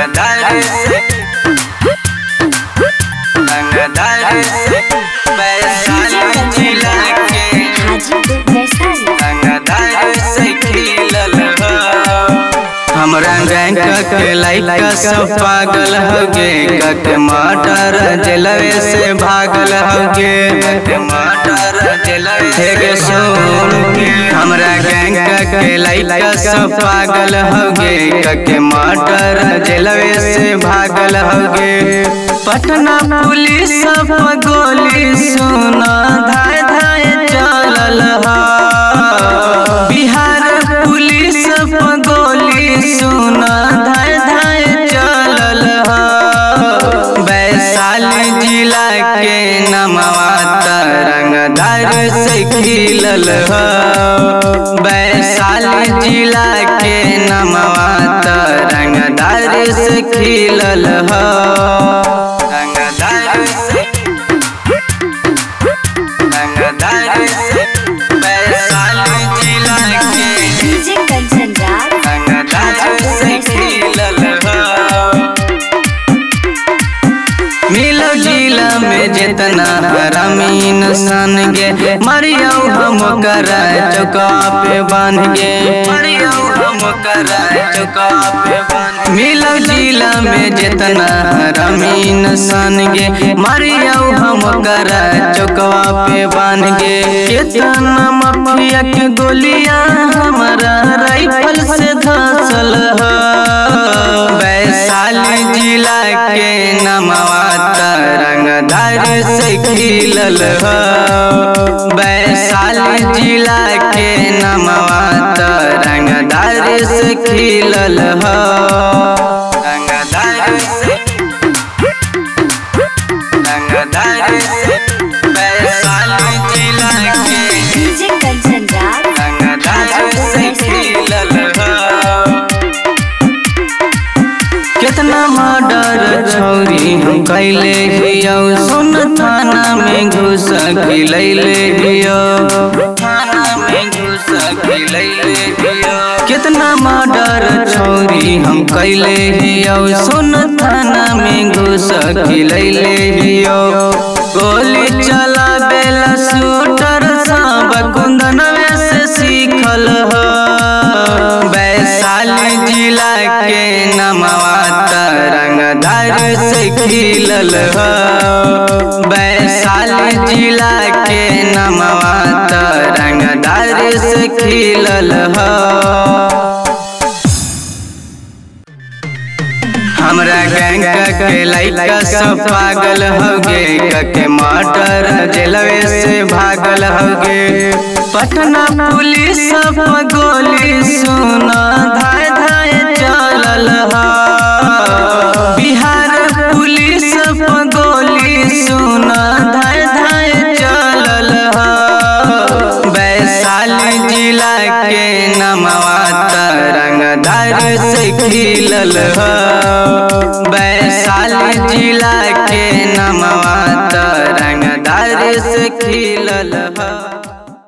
रंगदारी से वैशाली जिला के रंगदारी से खिलल हो। हमरा गैंग के लइका सब पागल होगे मटर जलवे से भागल होगे मटर जलवे सुन हमरा गैंग के लइका सब पागल होगे मटर जलवे से भागल होगे। पटना पुलिस सब गोली सुना धाय धाय चलल हो। बिहार पुलिस सब गोली सुना धाय धाय चलल हो। वैशाली जिला के नमवा रंगदारी से खिलल हो। वैशाली जिला के नमवा रंगदारी से खिलल हो। मिलो जिला में जितना हरामीन सन गे मरियो हम करा चौका पे बांध गे मरियो हम करा चौका पे बांध। मिलो जिला में जितना हरामीन सन गे मरियो हम करा चौका पे बांध गे। कितना माफिया के गोलियां हमारा राइफल से धसल हो। वैशाली जिला के नमवा रंगदारी से खिलल हो। वैशाली जिला के नमवा रंगदारी से खिलल हो। रंगदारी से वैशाली जिला के रंगदारी से खिलल हो। कितना मर्डर छोरी हम कैले हियो सुन थाना में घुस खिलैले हियो थाना में घुस खिलैले हियो। कितना मर्डर छोरी हम कैले हियो सुन थाना में घुस खिलैले हियो। गोली चलावेला शूटर सब कुंदनवे से सीखल हो। वैशाली जिला के नमवा रंगदारी से खिलल हो। वैशाली जिला के नमवा रंगदारी से खिलल हो। हमरा गैंग के लइका सब पागल होगे मटर जलवे से भागल होगे। पटना पुलिस सब गोली सुना धाय धाय चलल हो। बिहार पुलिस सब गोली सुना धाय धाय चलल हो। वैशाली जिला के नमवा रंगदारी से खिलल हो। वैशाली जिला के नमवा रंगदारी से खिलल हो।